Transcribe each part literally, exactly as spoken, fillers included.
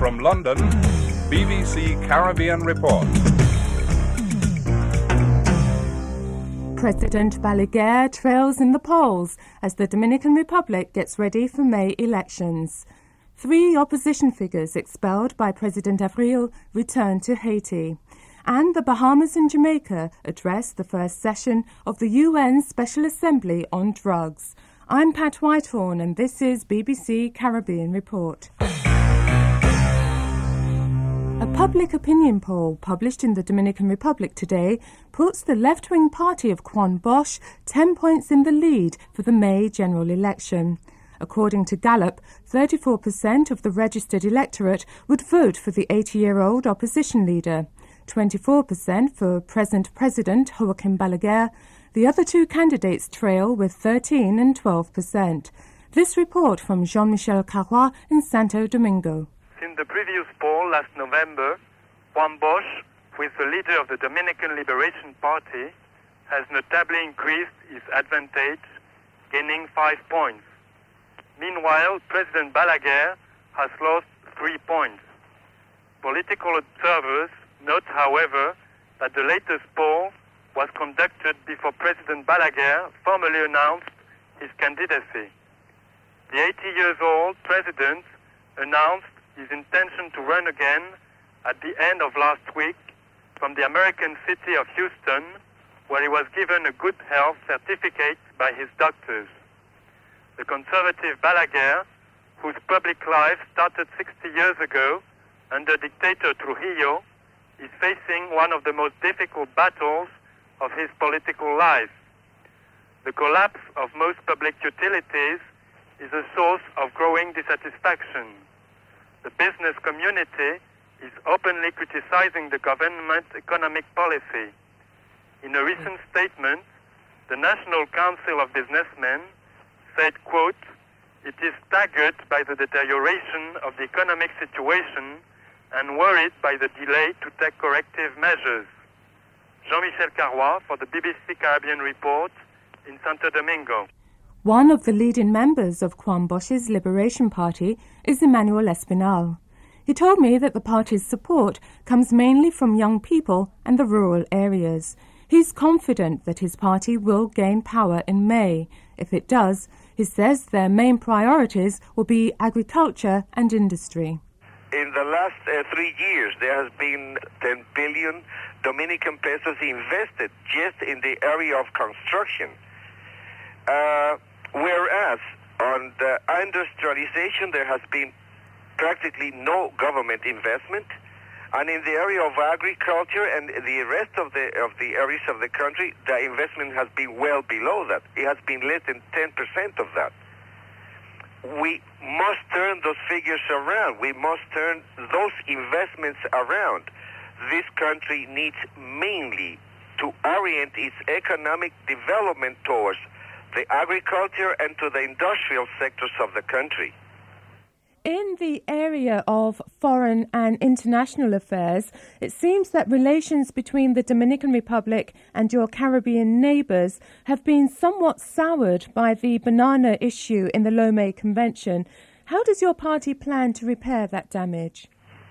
From London, B B C Caribbean Report. President Balaguer trails in the polls as the Dominican Republic gets ready for May elections. Three opposition figures expelled by President Avril return to Haiti. And the Bahamas and Jamaica address the first session of the U N Special Assembly on Drugs. I'm Pat Whitehorn and this is B B C Caribbean Report. A public opinion poll published in the Dominican Republic today puts the left-wing party of Juan Bosch ten points in the lead for the May general election. According to Gallup, thirty-four percent of the registered electorate would vote for the eighty-year-old opposition leader, twenty-four percent for present President Joaquin Balaguer. The other two candidates trail with thirteen and twelve percent. This report from Jean-Michel Carrois in Santo Domingo. In the previous poll last November, Juan Bosch, who is the leader of the Dominican Liberation Party, has notably increased his advantage, gaining five points. Meanwhile, President Balaguer has lost three points. Political observers note, however, that the latest poll was conducted before President Balaguer formally announced his candidacy. The eighty years old president announced his intention to run again at the end of last week from the American city of Houston, where he was given a good health certificate by his doctors. The conservative Balaguer, whose public life started sixty years ago under dictator Trujillo, is facing one of the most difficult battles of his political life. The collapse of most public utilities is a source of growing dissatisfaction. The business community is openly criticizing the government's economic policy. In a recent statement, the National Council of Businessmen said, quote, "It is staggered by the deterioration of the economic situation and worried by the delay to take corrective measures." Jean-Michel Carrois for the B B C Caribbean Report in Santo Domingo. One of the leading members of Juan Bosch's Liberation Party is Emmanuel Espinal. He told me that the party's support comes mainly from young people and the rural areas. He's confident that his party will gain power in May. If it does, he says their main priorities will be agriculture and industry. In the last uh, three years, there has been ten billion Dominican pesos invested just in the area of construction. Uh, whereas on the industrialization, there has been practically no government investment. And in the area of agriculture and the rest of the of the areas of the country, the investment has been well below that. It has been less than ten percent of that. We must turn those figures around. We must turn those investments around. This country needs mainly to orient its economic development towards the agriculture and to the industrial sectors of the country. In the area of foreign and international affairs, it seems that relations between the Dominican Republic and your Caribbean neighbours have been somewhat soured by the banana issue in the Lomé Convention. How does your party plan to repair that damage?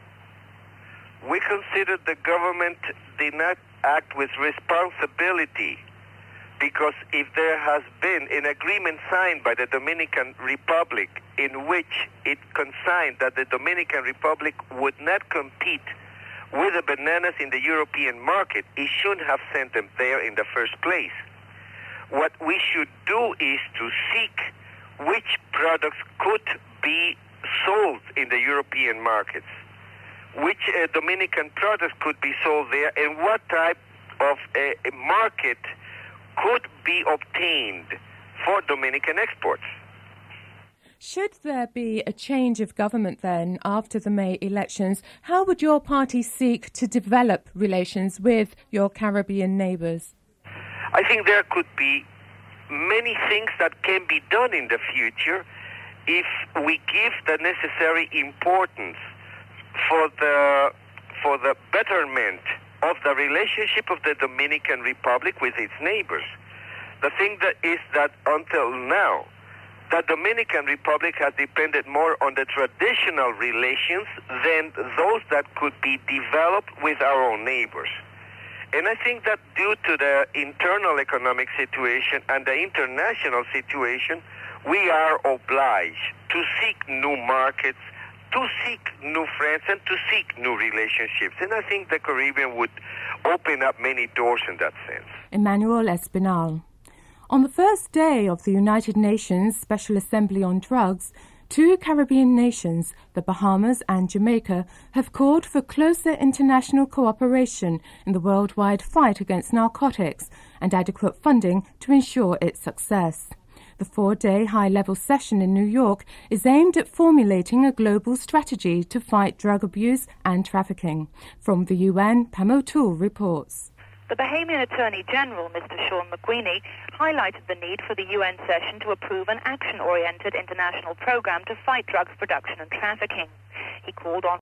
We consider the government did not act with responsibility, because if there has been an agreement signed by the Dominican Republic in which it consigned that the Dominican Republic would not compete with the bananas in the European market, it shouldn't have sent them there in the first place. What we should do is to seek which products could be sold in the European markets, which uh, Dominican products could be sold there, and what type of uh, market could be obtained for Dominican exports. Should there be a change of government then after the May elections, how would your party seek to develop relations with your Caribbean neighbours? I think there could be many things that can be done in the future if we give the necessary importance for the for the betterment of the relationship of the Dominican Republic with its neighbors. The thing that is that until now, the Dominican Republic has depended more on the traditional relations than those that could be developed with our own neighbors. And I think that due to the internal economic situation and the international situation, we are obliged to seek new markets, to seek new friends, and to seek new relationships. And I think the Caribbean would open up many doors in that sense. Emmanuel Espinal. On the first day of the United Nations Special Assembly on Drugs, two Caribbean nations, the Bahamas and Jamaica, have called for closer international cooperation in the worldwide fight against narcotics and adequate funding to ensure its success. The four-day high-level session in New York is aimed at formulating a global strategy to fight drug abuse and trafficking. From the U N, Pam O'Toole reports. The Bahamian Attorney General, Mister Sean McQueenie, highlighted the need for the U N session to approve an action-oriented international program to fight drugs production and trafficking. He called on